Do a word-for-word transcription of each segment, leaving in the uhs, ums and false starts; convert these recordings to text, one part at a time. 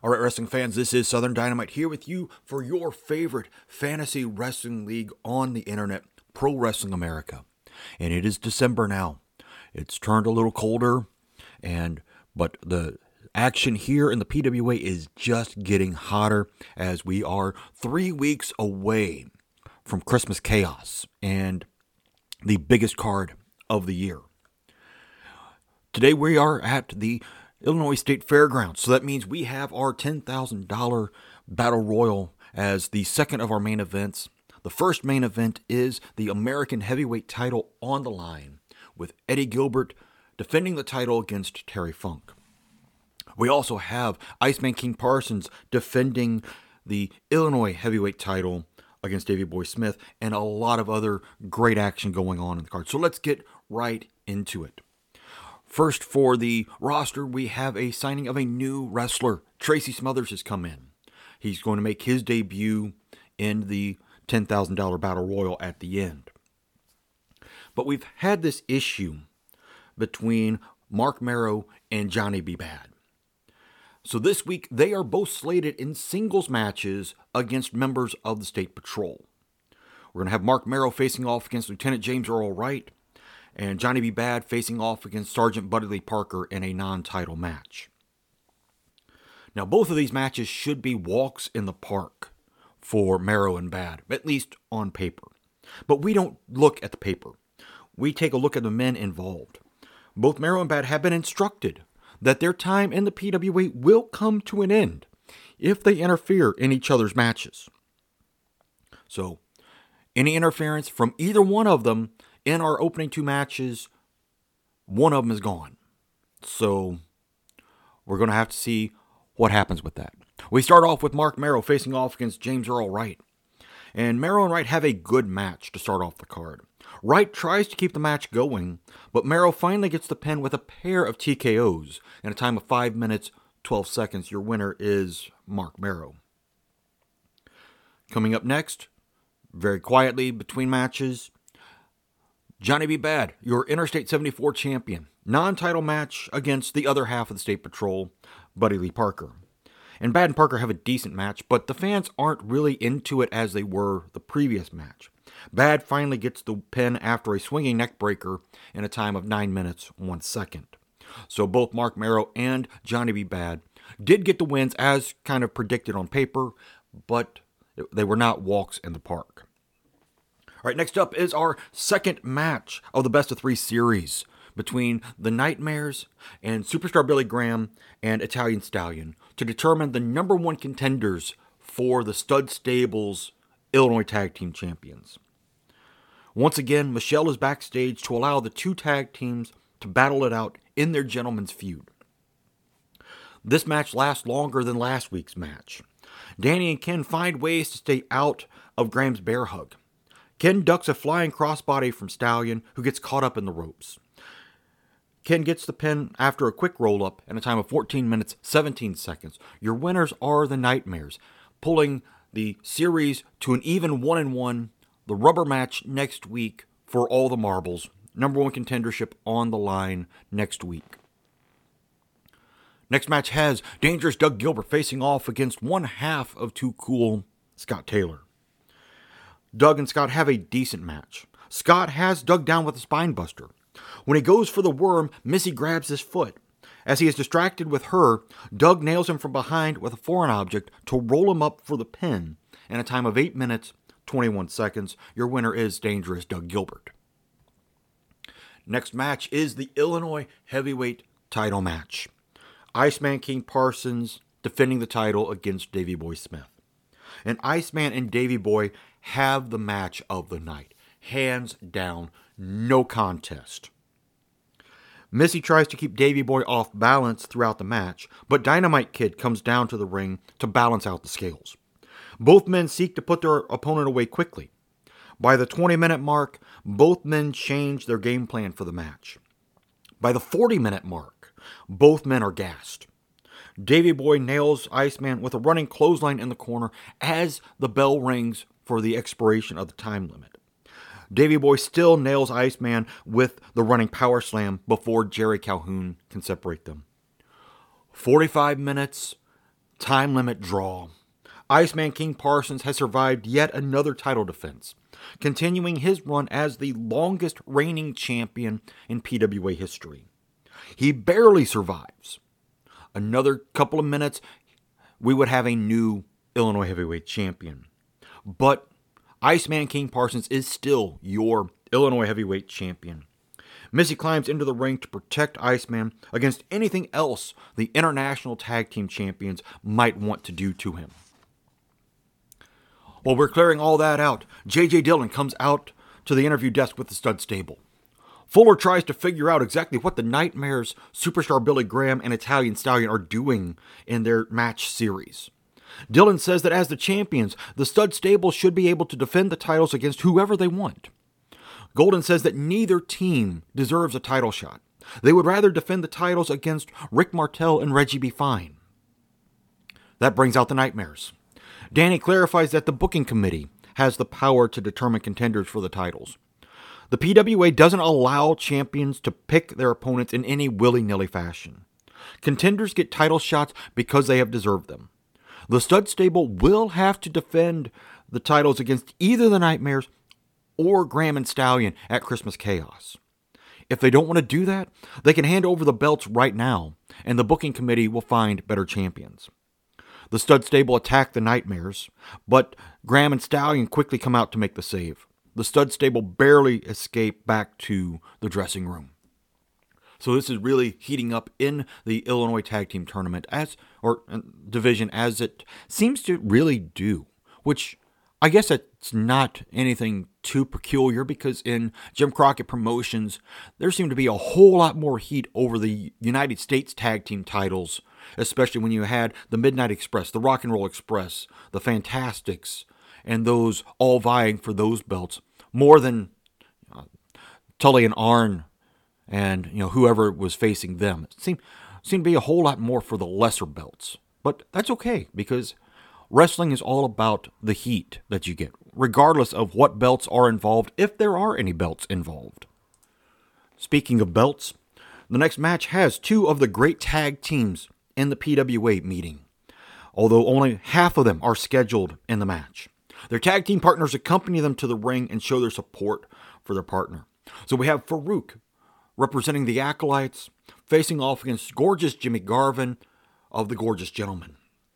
All right, wrestling fans, this is Southern Dynamite here with you for your favorite fantasy wrestling league on the internet, Pro Wrestling America. And it is December now. It's turned a little colder, and but the action here in the P W A is just getting hotter as we are three weeks away from Christmas Chaos and the biggest card of the year. Today we are at the Illinois State Fairgrounds, so that means we have our ten thousand dollars Battle Royal as the second of our main events. The first main event is the American Heavyweight title on the line, with Eddie Gilbert defending the title against Terry Funk. We also have Iceman King Parsons defending the Illinois Heavyweight title against Davey Boy Smith, and a lot of other great action going on in the card. So let's get right into it. First, for the roster, we have a signing of a new wrestler. Tracy Smothers has come in. He's going to make his debut in the ten thousand dollars Battle Royal at the end. But we've had this issue between Marc Mero and Johnny B. Bad. So this week, they are both slated in singles matches against members of the State Patrol. We're going to have Marc Mero facing off against Lieutenant James Earl Wright, and Johnny B. Bad facing off against Sergeant Buddy Lee Parker in a non-title match. Now, both of these matches should be walks in the park for Mero and Bad, at least on paper. But we don't look at the paper. We take a look at the men involved. Both Mero and Bad have been instructed that their time in the P W A will come to an end if they interfere in each other's matches. So, any interference from either one of them in our opening two matches, one of them is gone. So, we're going to have to see what happens with that. We start off with Marc Mero facing off against James Earl Wright. And Mero and Wright have a good match to start off the card. Wright tries to keep the match going, but Mero finally gets the pin with a pair of T K Os. In a time of five minutes, twelve seconds, your winner is Marc Mero. Coming up next, very quietly between matches, Johnny B. Bad, your Interstate seventy-four champion. Non-title match against the other half of the State Patrol, Buddy Lee Parker. And Bad and Parker have a decent match, but the fans aren't really into it as they were the previous match. Bad finally gets the pin after a swinging neck breaker in a time of nine minutes, one second. So both Marc Mero and Johnny B. Bad did get the wins as kind of predicted on paper, but they were not walks in the park. All right, next up is our second match of the best of three series between the Nightmares and Superstar Billy Graham and Italian Stallion to determine the number one contenders for the Stud Stable's Illinois Tag Team Champions. Once again, Michelle is backstage to allow the two tag teams to battle it out in their gentleman's feud. This match lasts longer than last week's match. Danny and Ken find ways to stay out of Graham's bear hug. Ken ducks a flying crossbody from Stallion, who gets caught up in the ropes. Ken gets the pin after a quick roll-up in a time of fourteen minutes, seventeen seconds. Your winners are the Nightmares, pulling the series to an even one and one. The rubber match next week for all the marbles. Number one contendership on the line next week. Next match has Dangerous Doug Gilbert facing off against one half of Too Cool, Scott Taylor. Doug and Scott have a decent match. Scott has Doug down with a spine buster. When he goes for the worm, Missy grabs his foot. As he is distracted with her, Doug nails him from behind with a foreign object to roll him up for the pin in a time of eight minutes, twenty-one seconds. Your winner is Dangerous Doug Gilbert. Next match is the Illinois Heavyweight title match. Iceman King Parsons defending the title against Davey Boy Smith. And Iceman and Davey Boy have the match of the night. Hands down, no contest. Missy tries to keep Davey Boy off balance throughout the match, but Dynamite Kid comes down to the ring to balance out the scales. Both men seek to put their opponent away quickly. By the twenty-minute mark, both men change their game plan for the match. By the forty-minute mark, both men are gassed. Davey Boy nails Iceman with a running clothesline in the corner as the bell rings for the expiration of the time limit. Davey Boy still nails Iceman with the running power slam before Jerry Calhoun can separate them. forty-five minutes time limit draw. Iceman King Parsons has survived yet another title defense, continuing his run as the longest reigning champion in P W A history. He barely survives. Another couple of minutes, we would have a new Illinois heavyweight champion. But Iceman King Parsons is still your Illinois heavyweight champion. Missy climbs into the ring to protect Iceman against anything else the International Tag Team Champions might want to do to him. While we're clearing all that out, J J Dillon comes out to the interview desk with the Stud Stable. Fuller tries to figure out exactly what the Nightmares, Superstar Billy Graham, and Italian Stallion are doing in their match series. Dillon says that as the champions, the Stud Stable should be able to defend the titles against whoever they want. Golden says that neither team deserves a title shot. They would rather defend the titles against Rick Martel and Reggie B. Fine. That brings out the Nightmares. Danny clarifies that the booking committee has the power to determine contenders for the titles. The P W A doesn't allow champions to pick their opponents in any willy-nilly fashion. Contenders get title shots because they have deserved them. The Stud Stable will have to defend the titles against either the Nightmares or Graham and Stallion at Christmas Chaos. If they don't want to do that, they can hand over the belts right now, and the booking committee will find better champions. The Stud Stable attack the Nightmares, but Graham and Stallion quickly come out to make the save. The Stud Stable barely escape back to the dressing room. So this is really heating up in the Illinois Tag Team Tournament as or uh, division as it seems to really do, which I guess it's not anything too peculiar because in Jim Crockett Promotions, there seemed to be a whole lot more heat over the United States Tag Team titles, especially when you had the Midnight Express, the Rock and Roll Express, the Fantastics, and those all vying for those belts more than uh, Tully and Arn and you know whoever was facing them. It seemed, seemed to be a whole lot more for the lesser belts. But that's okay because wrestling is all about the heat that you get, regardless of what belts are involved, if there are any belts involved. Speaking of belts, the next match has two of the great tag teams in the P W A meeting, although only half of them are scheduled in the match. Their tag team partners accompany them to the ring and show their support for their partner. So we have Farouk representing the Acolytes, facing off against Gorgeous Jimmy Garvin of the Gorgeous Gentlemen.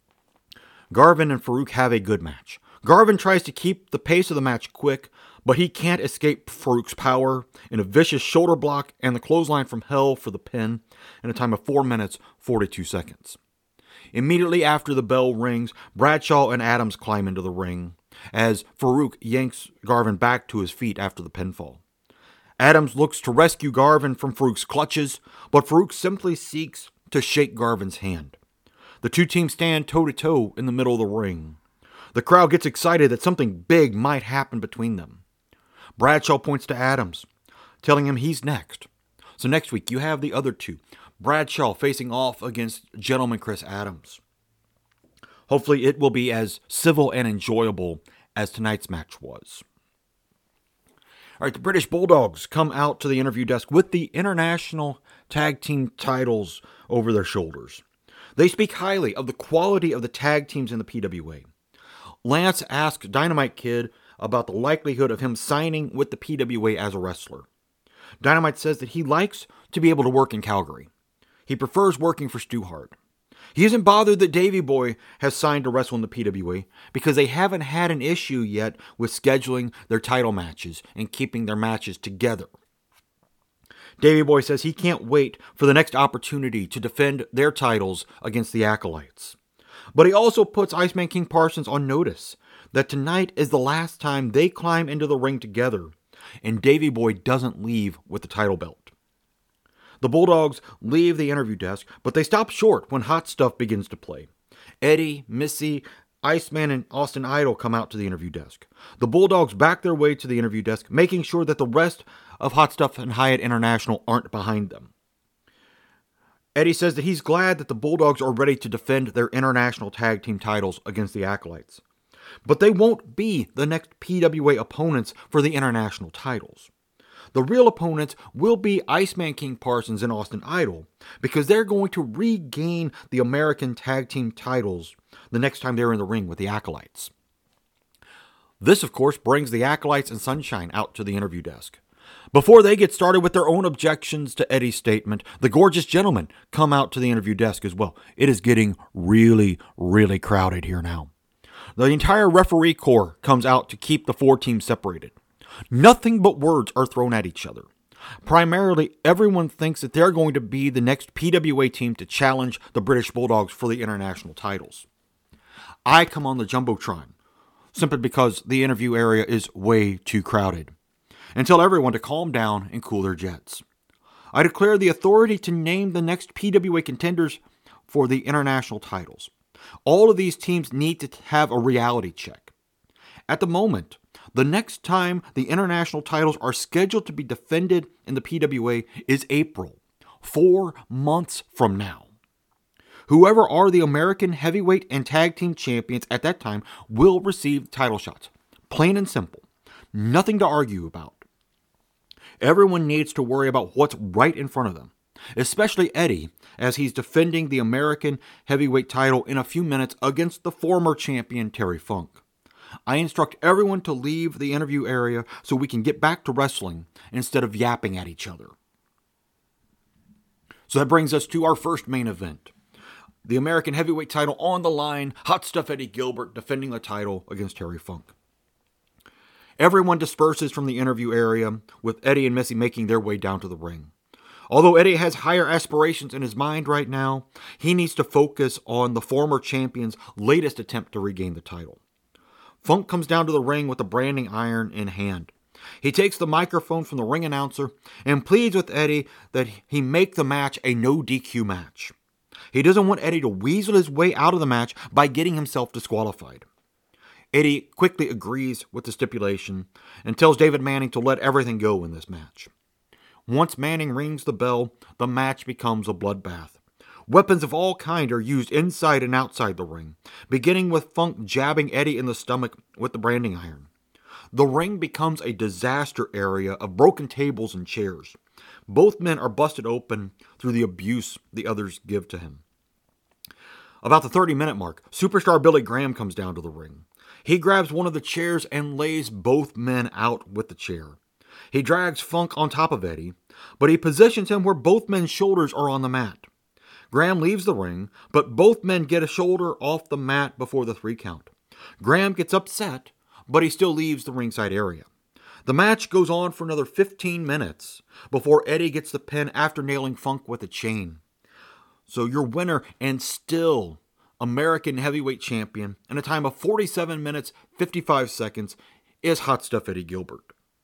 Garvin and Farouk have a good match. Garvin tries to keep the pace of the match quick, but he can't escape Farouk's power in a vicious shoulder block and the clothesline from hell for the pin in a time of four minutes, forty-two seconds. Immediately after the bell rings, Bradshaw and Adams climb into the ring as Farouk yanks Garvin back to his feet after the pinfall. Adams looks to rescue Garvin from Farouk's clutches, but Farouk simply seeks to shake Garvin's hand. The two teams stand toe-to-toe in the middle of the ring. The crowd gets excited that something big might happen between them. Bradshaw points to Adams, telling him he's next. So next week you have the other two, Bradshaw facing off against Gentleman Chris Adams. Hopefully it will be as civil and enjoyable as tonight's match was. All right, the British Bulldogs come out to the interview desk with the International Tag Team titles over their shoulders. They speak highly of the quality of the tag teams in the P W A. Lance asks Dynamite Kid about the likelihood of him signing with the P W A as a wrestler. Dynamite says that he likes to be able to work in Calgary. He prefers working for Stu Hart. He isn't bothered that Davey Boy has signed to wrestle in the P W A because they haven't had an issue yet with scheduling their title matches and keeping their matches together. Davey Boy says he can't wait for the next opportunity to defend their titles against the Acolytes. But he also puts Iceman King Parsons on notice that tonight is the last time they climb into the ring together, and Davey Boy doesn't leave with the title belt. The Bulldogs leave the interview desk, but they stop short when Hot Stuff begins to play. Eddie, Missy, Iceman, and Austin Idol come out to the interview desk. The Bulldogs back their way to the interview desk, making sure that the rest of Hot Stuff and Hyatt International aren't behind them. Eddie says that he's glad that the Bulldogs are ready to defend their international tag team titles against the Acolytes. But they won't be the next P W A opponents for the international titles. The real opponents will be Iceman King Parsons and Austin Idol, because they're going to regain the American Tag Team titles the next time they're in the ring with the Acolytes. This, of course, brings the Acolytes and Sunshine out to the interview desk. Before they get started with their own objections to Eddie's statement, the Gorgeous Gentlemen come out to the interview desk as well. It is getting really, really crowded here now. The entire referee corps comes out to keep the four teams separated. Nothing but words are thrown at each other. Primarily, everyone thinks that they're going to be the next P W A team to challenge the British Bulldogs for the international titles. I come on the Jumbotron, simply because the interview area is way too crowded, and tell everyone to calm down and cool their jets. I declare the authority to name the next P W A contenders for the international titles. All of these teams need to have a reality check. At the moment, the next time the international titles are scheduled to be defended in the P W A is April, four months from now. Whoever are the American heavyweight and tag team champions at that time will receive title shots. Plain and simple. Nothing to argue about. Everyone needs to worry about what's right in front of them, especially Eddie, as he's defending the American heavyweight title in a few minutes against the former champion Terry Funk. I instruct everyone to leave the interview area so we can get back to wrestling instead of yapping at each other. So that brings us to our first main event. The American heavyweight title on the line, Hot Stuff Eddie Gilbert defending the title against Terry Funk. Everyone disperses from the interview area, with Eddie and Missy making their way down to the ring. Although Eddie has higher aspirations in his mind right now, he needs to focus on the former champion's latest attempt to regain the title. Funk comes down to the ring with the branding iron in hand. He takes the microphone from the ring announcer and pleads with Eddie that he make the match a no D Q match. He doesn't want Eddie to weasel his way out of the match by getting himself disqualified. Eddie quickly agrees with the stipulation and tells David Manning to let everything go in this match. Once Manning rings the bell, the match becomes a bloodbath. Weapons of all kind are used inside and outside the ring, beginning with Funk jabbing Eddie in the stomach with the branding iron. The ring becomes a disaster area of broken tables and chairs. Both men are busted open through the abuse the others give to him. About the thirty-minute mark, superstar Billy Graham comes down to the ring. He grabs one of the chairs and lays both men out with the chair. He drags Funk on top of Eddie, but he positions him where both men's shoulders are on the mat. Graham leaves the ring, but both men get a shoulder off the mat before the three count. Graham gets upset, but he still leaves the ringside area. The match goes on for another fifteen minutes before Eddie gets the pin after nailing Funk with a chain. So your winner and still American heavyweight champion in a time of forty-seven minutes, fifty-five seconds is Hot Stuff Eddie Gilbert.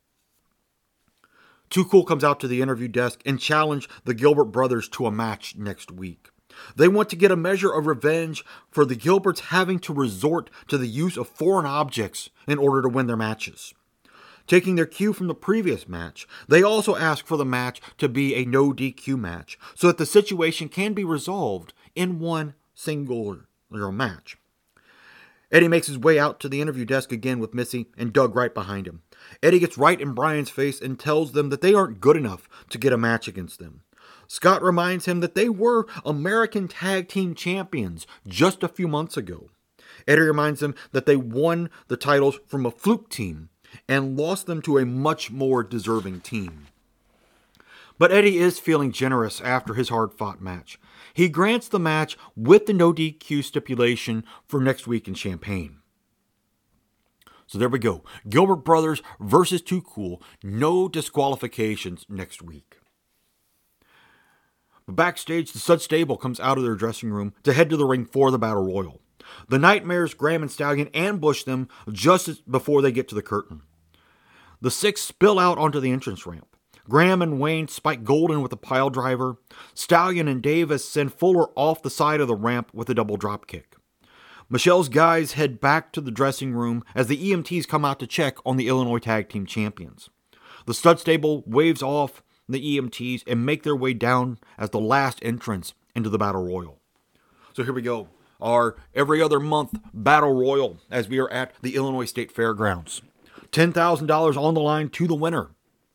Too Cool comes out to the interview desk and challenge the Gilbert brothers to a match next week. They want to get a measure of revenge for the Gilberts having to resort to the use of foreign objects in order to win their matches. Taking their cue from the previous match, they also ask for the match to be a no D Q match so that the situation can be resolved in one single match. Eddie makes his way out to the interview desk again with Missy and Doug right behind him. Eddie gets right in Brian's face and tells them that they aren't good enough to get a match against them. Scott reminds him that they were American Tag Team Champions just a few months ago. Eddie reminds him that they won the titles from a fluke team and lost them to a much more deserving team. But Eddie is feeling generous after his hard-fought match. He grants the match with the no D Q stipulation for next week in Champaign. So there we go. Gilbert Brothers versus Too Cool. No disqualifications next week. But backstage, the Stud Stable comes out of their dressing room to head to the ring for the Battle Royal. The Nightmares, Graham and Stallion ambush them just before they get to the curtain. The six spill out onto the entrance ramp. Graham and Wayne spike Golden with a pile driver. Stallion and Davis send Fuller off the side of the ramp with a double drop kick. Michelle's guys head back to the dressing room as the E M Ts come out to check on the Illinois Tag Team Champions. The Stud Stable waves off the E M Ts and make their way down as the last entrance into the Battle Royal. So here we go. Our every other month Battle Royal as we are at the Illinois State Fairgrounds. ten thousand dollars on the line to the winner.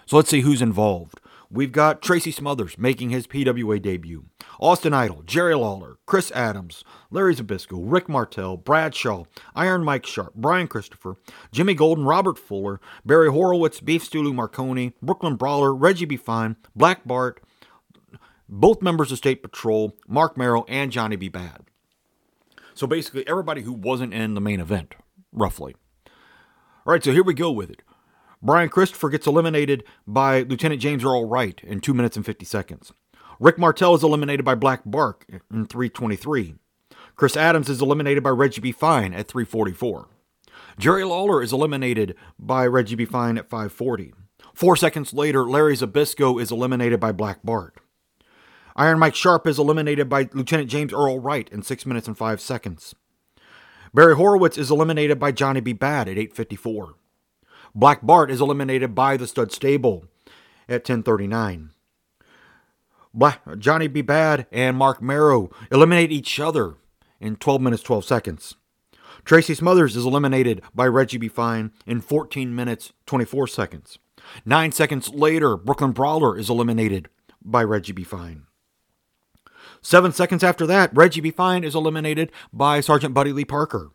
So let's see who's involved. We've got Tracy Smothers making his P W A debut. Austin Idol, Jerry Lawler, Chris Adams, Larry Zbyszko, Rick Martel, Bradshaw, Iron Mike Sharp, Brian Christopher, Jimmy Golden, Robert Fuller, Barry Horowitz, Beef Stew Lou Marconi, Brooklyn Brawler, Reggie B. Fine, Black Bart, both members of State Patrol, Mark Merrow, and Johnny B. Bad. So basically everybody who wasn't in the main event, roughly. All right, so here we go with it. Brian Christopher gets eliminated by Lieutenant James Earl Wright in two minutes and fifty seconds. Rick Martel is eliminated by Black Bart in three twenty-three. Chris Adams is eliminated by Reggie B. Fine at three forty-four. Jerry Lawler is eliminated by Reggie B. Fine at five forty. Four seconds later, Larry Zbyszko is eliminated by Black Bart. Iron Mike Sharp is eliminated by Lieutenant James Earl Wright in six minutes and five seconds. Barry Horowitz is eliminated by Johnny B. Bad at eight fifty-four. Black Bart is eliminated by the Stud Stable at ten thirty-nine. Black, Johnny B. Bad and Mark Merrow eliminate each other in twelve minutes, twelve seconds. Tracy Smothers is eliminated by Reggie B. Fine in fourteen minutes, twenty-four seconds. Nine seconds later, Brooklyn Brawler is eliminated by Reggie B. Fine. Seven seconds after that, Reggie B. Fine is eliminated by Sergeant Buddy Lee Parker.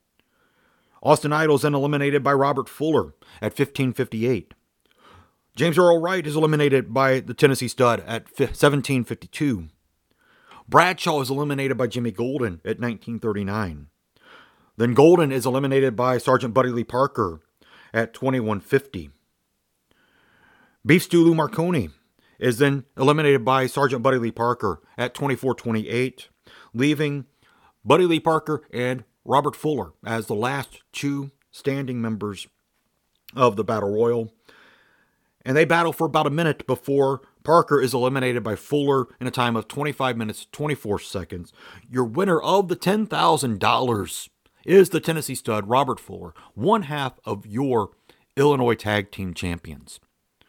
Austin Idol is then eliminated by Robert Fuller at fifteen fifty-eight. James Earl Wright is eliminated by the Tennessee Stud at seventeen fifty-two. Bradshaw is eliminated by Jimmy Golden at nineteen thirty-nine. Then Golden is eliminated by Sergeant Buddy Lee Parker at twenty-one fifty. Beef Stew Lou Marconi is then eliminated by Sergeant Buddy Lee Parker at twenty-four twenty-eight, leaving Buddy Lee Parker and Robert Fuller as the last two standing members of the Battle Royal. And they battle for about a minute before Parker is eliminated by Fuller in a time of twenty-five minutes, twenty-four seconds. Your winner of the ten thousand dollars is the Tennessee Stud, Robert Fuller, one half of your Illinois Tag Team Champions.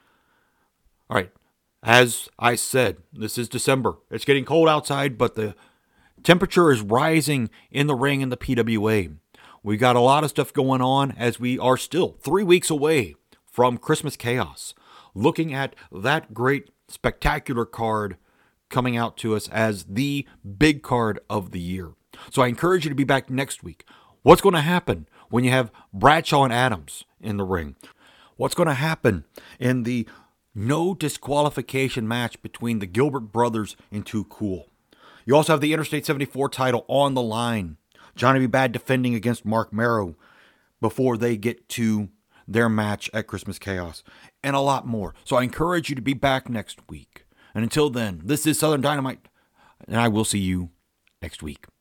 All right, as I said, this is December. It's getting cold outside, but the temperature is rising in the ring in the P W A. We got a lot of stuff going on as we are still three weeks away from Christmas Chaos. Looking at that great, spectacular card coming out to us as the big card of the year. So I encourage you to be back next week. What's going to happen when you have Bradshaw and Adams in the ring? What's going to happen in the no disqualification match between the Gilbert brothers and Too Cool? You also have the Interstate seventy-four title on the line. Johnny B. Bad defending against Mark Merrow before they get to their match at Christmas Chaos. And a lot more. So I encourage you to be back next week. And until then, this is Southern Dynamite. And I will see you next week.